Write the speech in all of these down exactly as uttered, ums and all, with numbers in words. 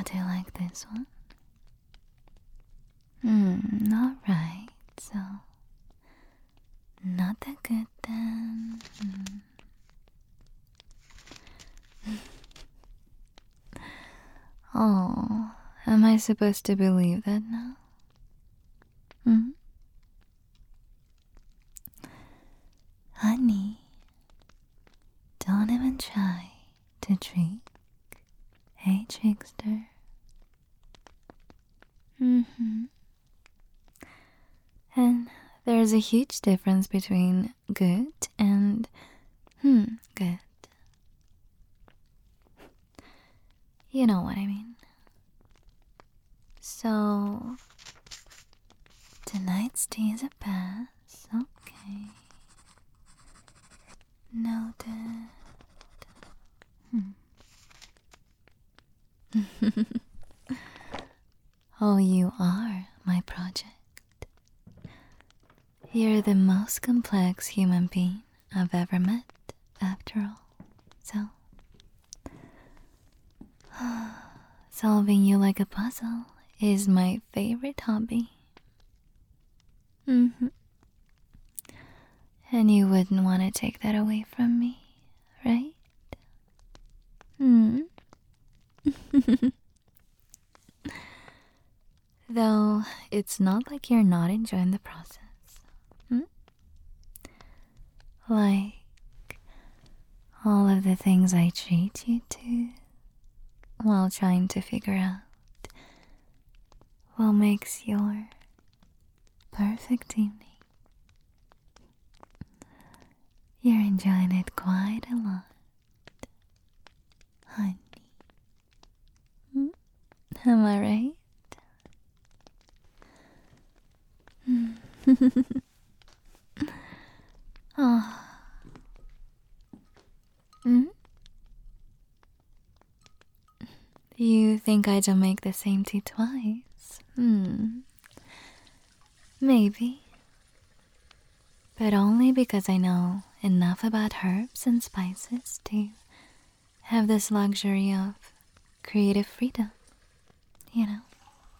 do you like this one? Hmm, alright, so not that good then. Hmm. Oh, am I supposed to believe that now? Hmm? Honey, don't even try to trick a trickster. Mm-hmm. And there's a huge difference between good and hmm, good. You know what I mean. So, tonight's tea is a pass, okay. Noted. Hmm. Oh, you are my project. You're the most complex human being I've ever met, after all. So, solving you like a puzzle is my favorite hobby. Mm-hmm. And you wouldn't want to take that away from me, right? Hmm. Though it's not like you're not enjoying the process. Hmm? Like all of the things I treat you to while trying to figure out what makes your perfect evening. You're enjoying it quite a lot, honey. Hmm? Am I right? Oh. Hmm? You think I don't make the same tea twice? Hmm. Maybe. But only because I know enough about herbs and spices to have this luxury of creative freedom, you know?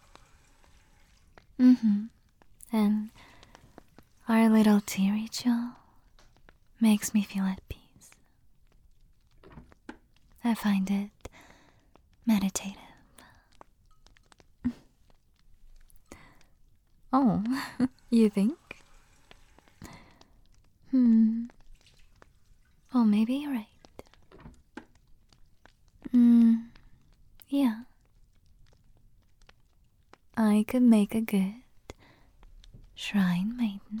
Mm-hmm. And our little tea ritual makes me feel at peace. I find it meditative. Oh, you think? Hmm. Well, maybe you're right. Hmm. Yeah. I could make a good shrine maiden.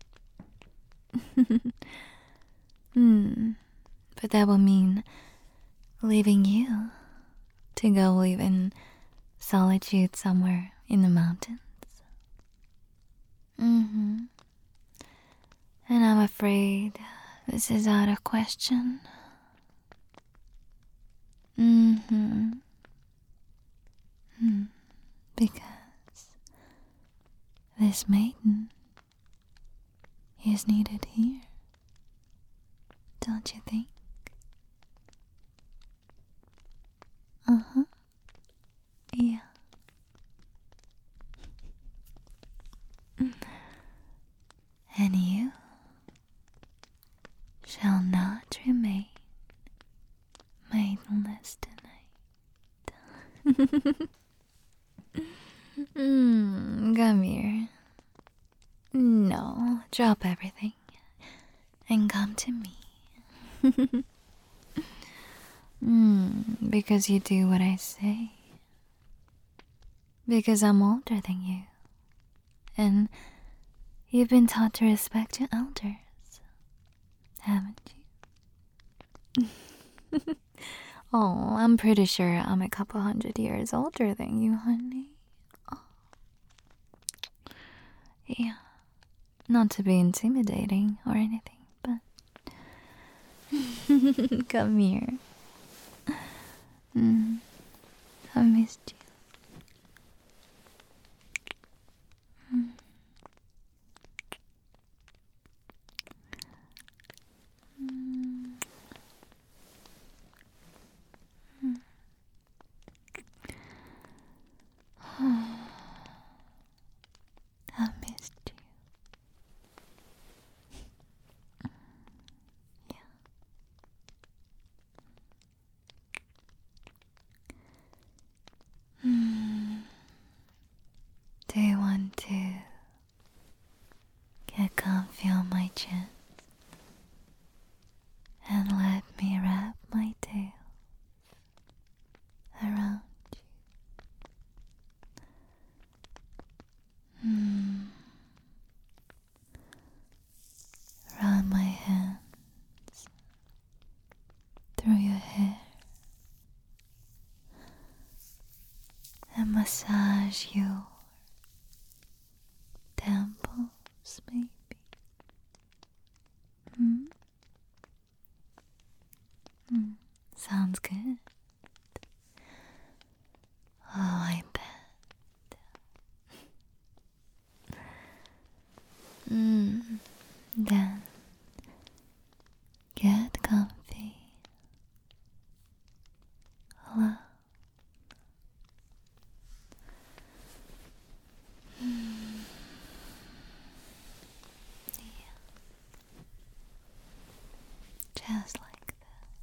Hmm. But that will mean leaving you to go live in solitude somewhere in the mountains. Mm-hmm. And I'm afraid this is out of question. Mm-hmm. Hmm. Because this maiden is needed here, don't you think? Uh-huh. Yeah. And you shall not remain maidenless tonight. Hmm, come here. No, drop everything and come to me. Hmm, because you do what I say. Because I'm older than you. And you've been taught to respect your elders, haven't you? Oh, I'm pretty sure I'm a couple hundred years older than you, honey. Oh. Yeah. Not to be intimidating or anything, but... Come here. Mm, I missed you. Mm. Mm. Do you want to get comfy on my chest and let me wrap my tail around you? Hmm. Run my hands through your hair and massage your temples, maybe. Hmm? Hmm. Sounds good. Oh, I bet. Hmm. Then get comfy. Hello. Hmm. Yeah. Just like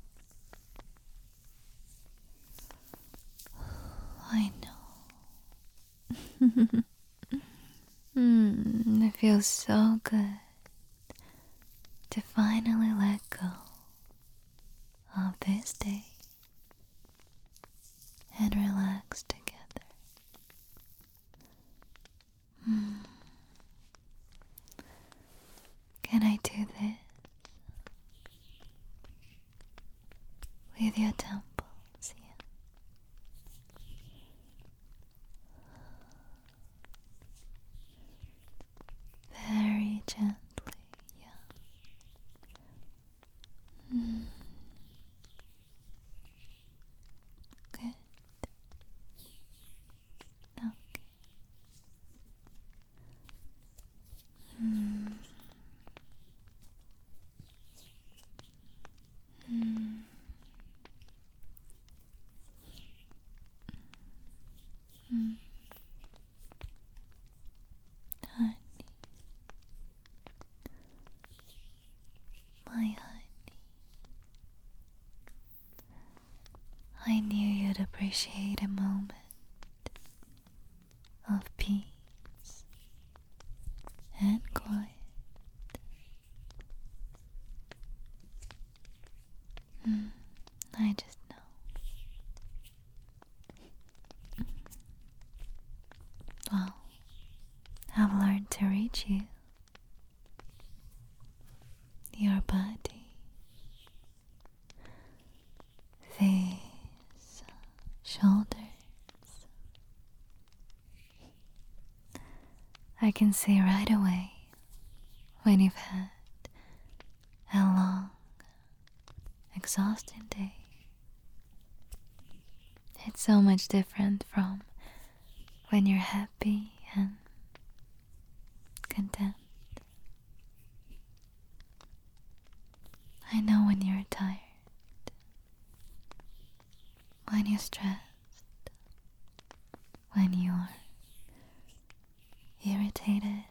that. I know. Hmm. It feels so good to finally let go of this day and relax together. Hmm. Can I do this with your temples? Yeah. Very gently, yeah. Mm. Good. Okay. Mm. Mm. Mm. Honey, my honey, I knew you'd appreciate a moment of peace and quiet. Mm. I just know. Well, I've learned to reach you, your body, face, shoulders. I can see right away when you've had a long, exhausting day. It's so much different from when you're happy and content. I know when you're tired, when you're stressed, when you're irritated,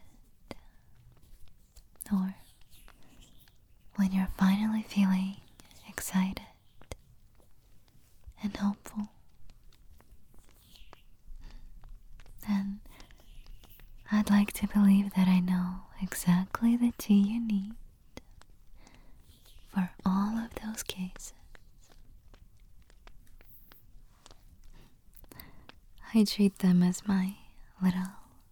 or when you're finally feeling excited and hopeful. And I'd like to believe that I know exactly the tea you need for all of those cases. I treat them as my little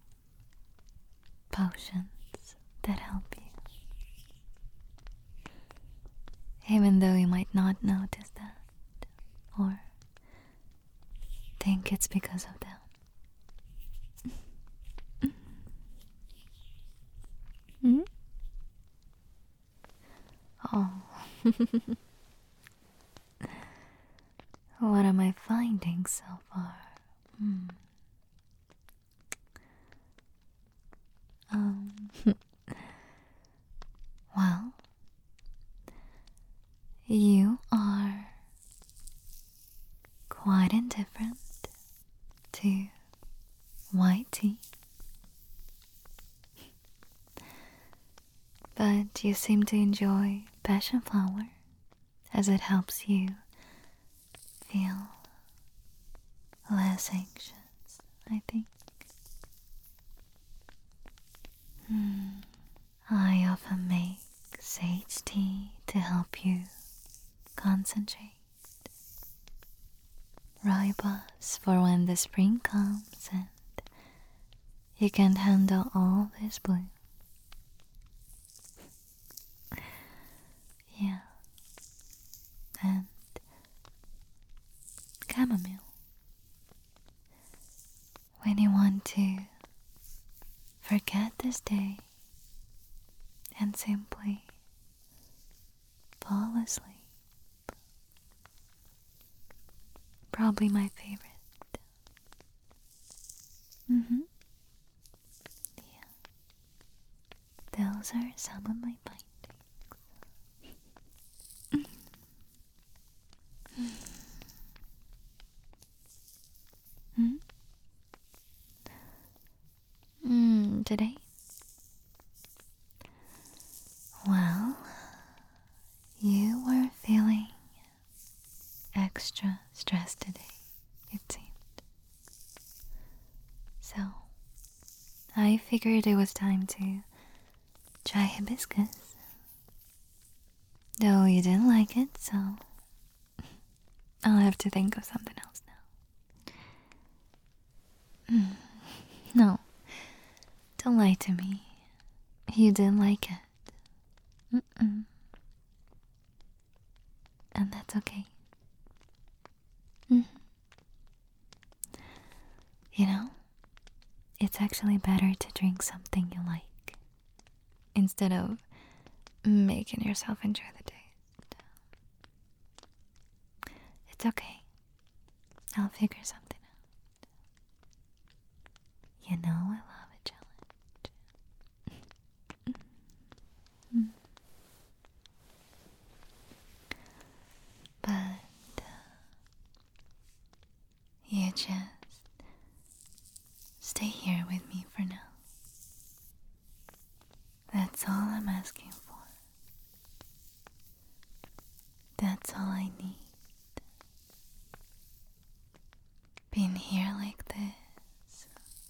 potions that help you. Even though you might not notice that or think it's because of them. Hmm? Oh. What am I finding so far? Hmm. Um. Well, you are quite indifferent to white tea, but you seem to enjoy passion flower as it helps you feel less anxious, I think. concentrate. Rooibos for when the spring comes and you can't handle all this blue. Yeah. And chamomile. When you want to forget this day and simply fall asleep. Probably my favorite. Mm-hmm. Yeah. Those are some of my findings. Hmm? Mm, today? Well, you were feeling extra stressed today, it seemed. So, I figured it was time to try hibiscus. Though you didn't like it, so I'll have to think of something else now. Mm. No, don't lie to me. You didn't like it. Mm-mm. And that's okay. Mm. You know, it's actually better to drink something you like instead of making yourself enjoy the taste. It's okay. I'll figure something out. You know I love a challenge. Mm. But you just stay here with me for now. That's all I'm asking for. That's all I need. Being here like this.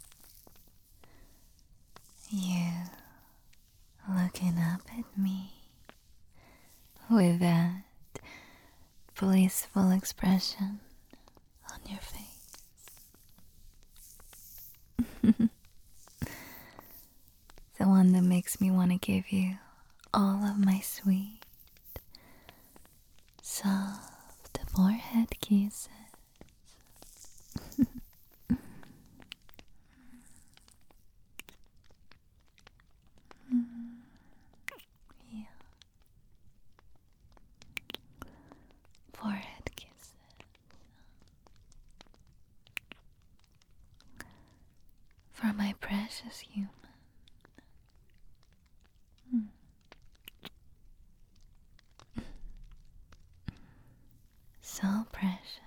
You looking up at me with that blissful expression on your face. The one that makes me want to give you all of my sweet, soft forehead kisses. Yeah. Forehead kisses. For my precious human. Mm. So precious.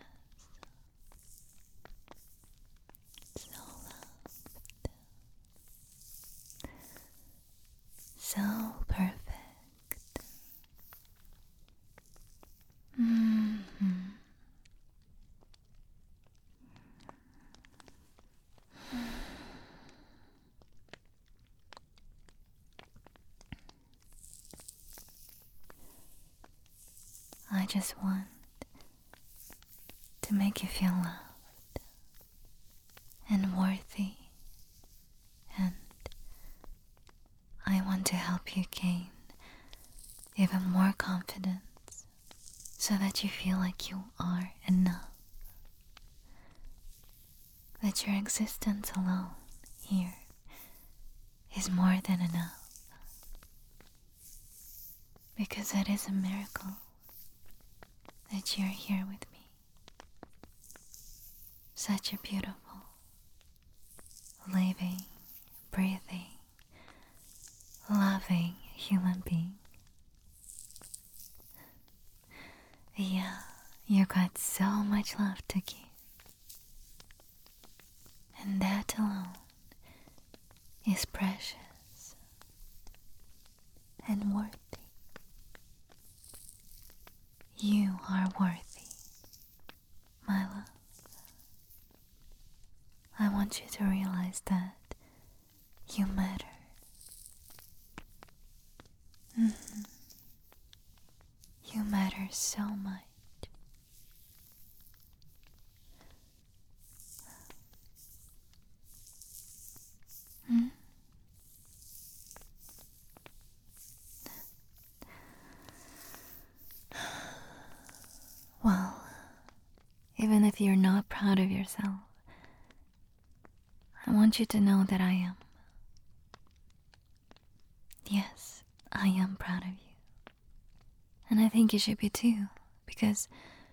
So loved. So perfect. Mm-hmm. I just want to make you feel loved and worthy, and I want to help you gain even more confidence so that you feel like you are enough, that your existence alone here is more than enough, because it is a miracle that you're here with me. Such a beautiful, living, breathing, loving human being. Yeah, you got so much love to give, and that alone is precious and worthy. You are worthy, my love. I want you to realize that you matter. Mm-hmm. You matter so much. if you're not proud of yourself, I want you to know that I am. Yes, I am proud of you. And I think you should be too, because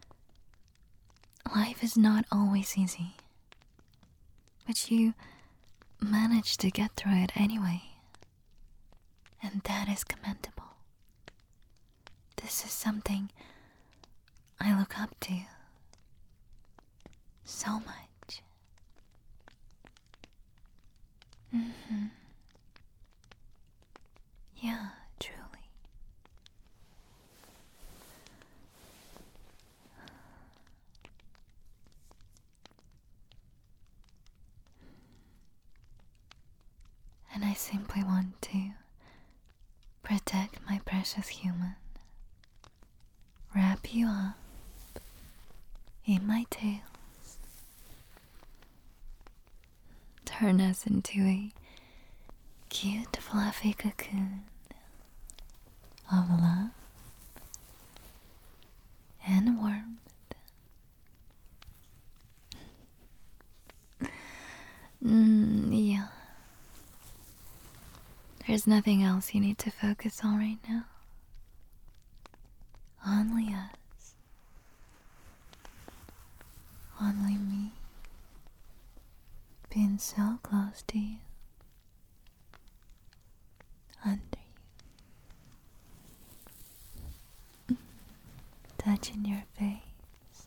life is not always easy. But you managed to get through it anyway. And that is commendable. This is something I look up to so much. Mm-hmm. Yeah, truly. And I simply want to protect my precious human. Wrap you up in my tails. Turn us into a cute, fluffy cocoon of love and warmth. Mm, yeah. There's nothing else you need to focus on right now. Only us. Only me. Being so close to you. Under you. Touching your face.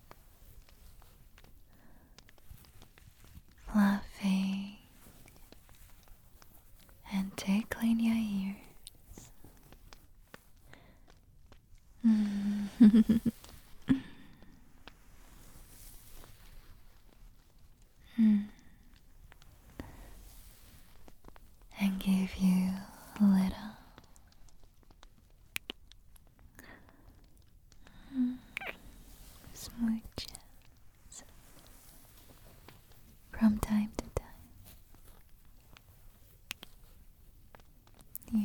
Fluffing. And tickling your ears. Mm. mm. And give you a little mm. smooches from time to time. Yeah.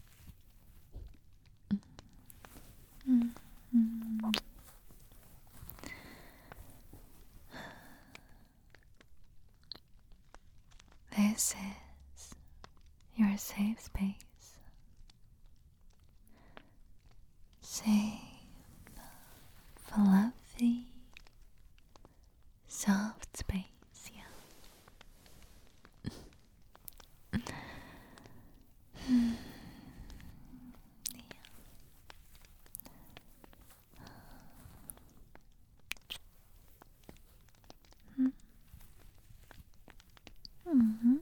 Mm. Mm. This is your safe space. Safe, fluffy, soft space, yeah. mm. yeah. Mm-hmm.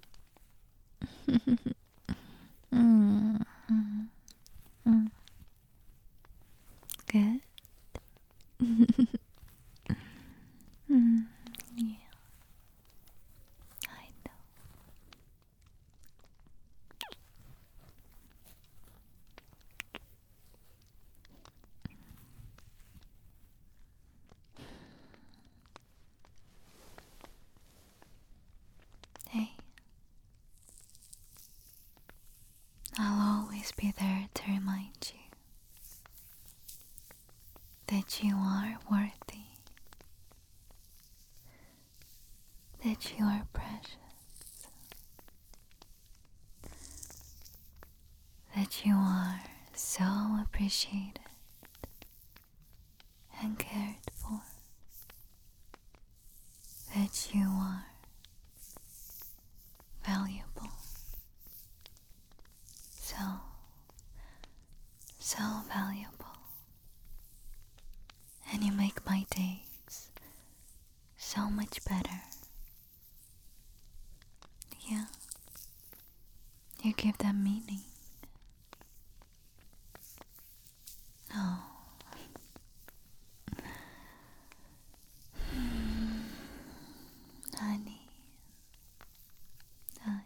mm-hmm. Mm. Good. mm. Yeah, I know. Hey, I'll always be there to remind you that you are worthy, that you are precious, that you are so appreciated and cared for, that you are valuable, so, so valuable. And you make my days so much better. Yeah, you give them meaning. Oh, honey, honey.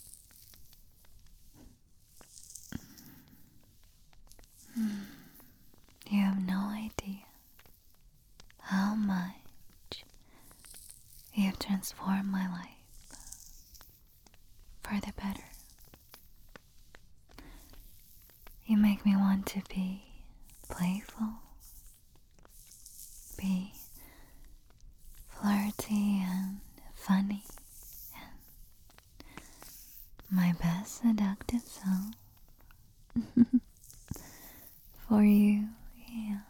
Mm. You have no idea how much you have transformed my life for the better. You make me want to be playful, be seductive self for you, yeah.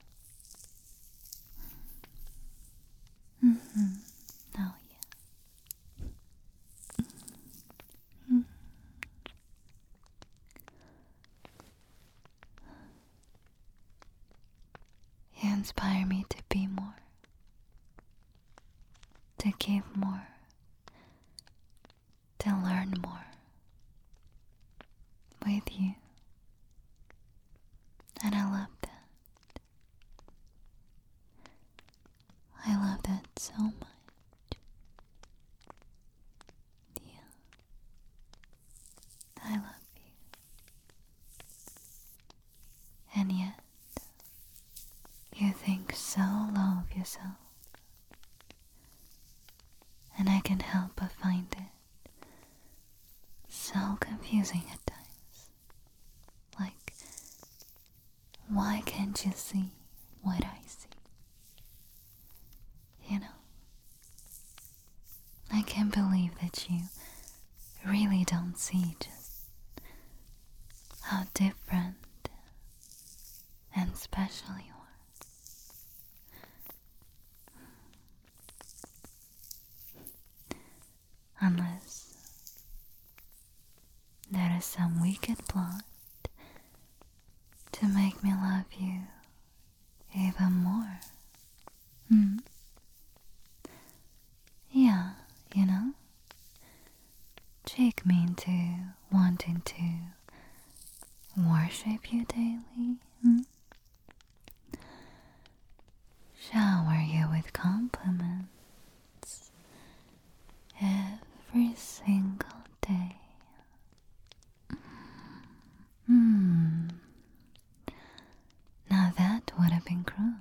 Mm-hmm. Oh, yeah. Mm-hmm. You inspire me to be more, to give more, to learn more with you. And I love that. I love that so much. Yeah. I love you. And yet, you think so low of yourself. And I can't help but find it so confusing at times. Like, why can't you see what I see? You know? I can't believe that you really don't see just how different and special you are. Unless there is some wicked plot to make me love you even more. Hmm? Yeah, you know? Trick me into wanting to worship you daily. Hmm? Shower you with compliments every single day. Hmm. Now that would have been cruel,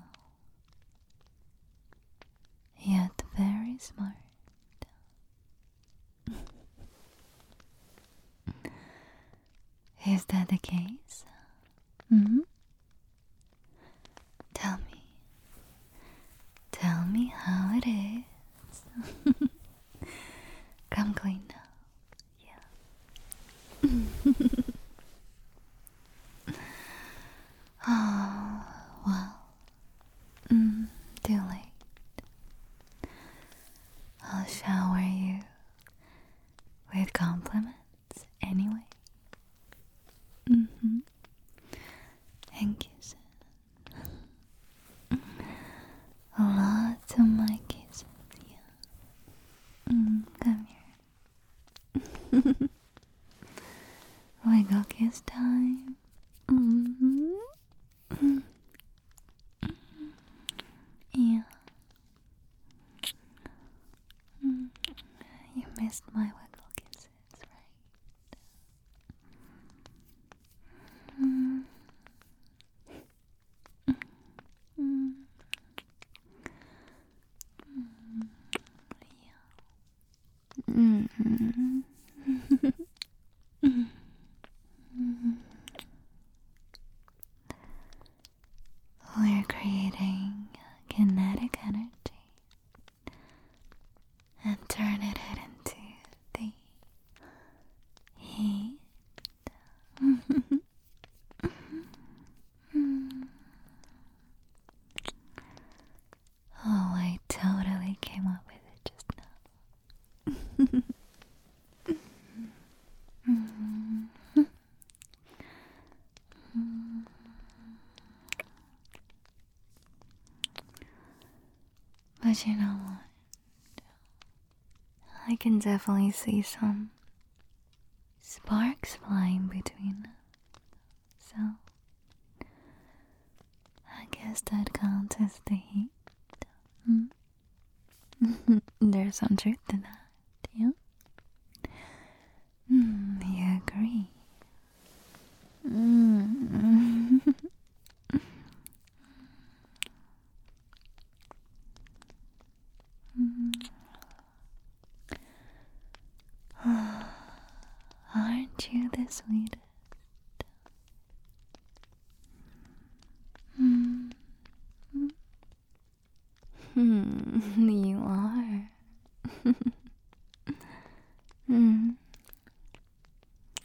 yet very smart. Is that the case? Hmm? Tell me. Tell me how it is. Come clean now. Yeah. Oh, well. Mm, too late. I'll shower you with compliments anyway. Mm-hmm. And kisses. Lots of my kisses, yeah. Mm, come here. Wiggle kiss time. Mm-hmm. Yeah. Mm. You missed my wiggle kisses, right? Mm. Mm. Mm. Yeah. Mm-hmm. Mm-hmm. We're creating kinetic energy and turning it into the heat. Oh, I totally came up with it just now. Mm-hmm. But you know what? I can definitely see some sparks flying between them. So, I guess that counts as the heat. Hmm? There's some truth to that, yeah? Mm, you agree? Mm. Aren't you the sweetest? Mm. Hmm, you are. mm.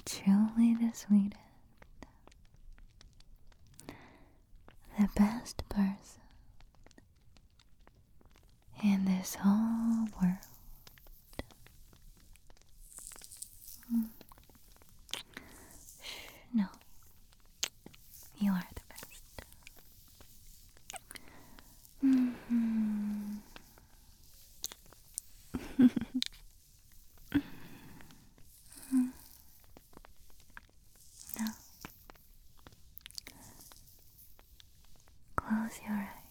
truly the sweetest, the best person in this whole world. Mm. Shh, no, you are the best. Mm-hmm. Now, close your eyes.